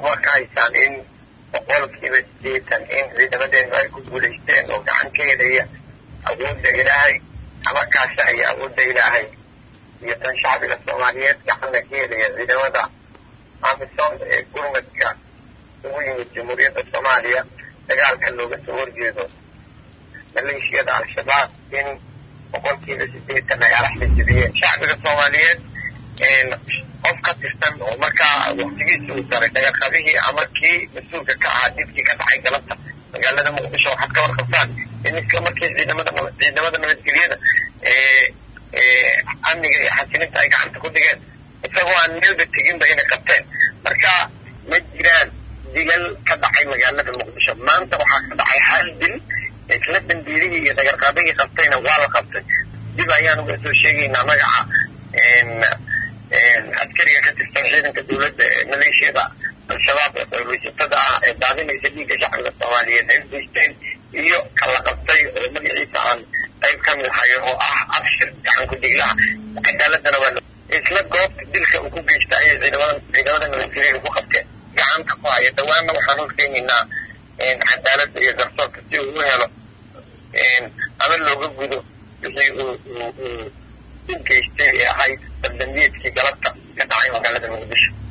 markaaysan in boqolkiiba 80 in ciidamadeenu ay ku guulaysteen oo gacan ka helaya awoodda ilaahay ama kaashaya awoodda ilaahay iyo tan shacbiga Soomaaliyeed gacanna ka helaya ciidamada amisom ee gurmadka ugu yimid jamhuuriyadda Soomaaliya dagaalka looga soo horjeedo maleeshiyada al-shabaab in boqolkiiba 80 ay arxisiyeen shacbiga Soomaaliyeed qof ka tirsan oo markaa waqtigiisa uu daray dagaalkabihii amarkii mas-uulka ka ahaa dibkii ka dhacay galabta magaalada muqdisho waxaad ka warqabtaan in isla markii ciidamada nabadgelyada amniga iyo xasilinta ay gacanta ku dhigeen isagoo aan meelba teginba inay qabteen marka ma jiraan dilal ka dhacay magaalada muqdisho maanta waxaa ka dhacay hal dil isla dambiilihii iyo dagaalkabihii qabtayna waa la qabtay dib ayaan uga soo sheegaynaa magaca askariga ka tirsan ciidanka dowladda maleeshiyada al-shabaab ee qoysatada ah ee daadinaysa dhiigga shacbiga Soomaaliyeed ee deysteen iyo kala qabtay oo magaciisa aan qayb ka mid ahayo oo ah abshir gacan ku dhiglaha cadaaladana waa isla goobta dilka uu ku geystay ciidamada nabadgelyada ku qabteen gacanta ku haya dhawaanna waxaan horkeenaynaa cadaaladda iyo garsoorka si uu u helo ama looga gudo wixii uu geystay ee ahayd dambiyeedkii galabta ka dhacay magaalada muqdisho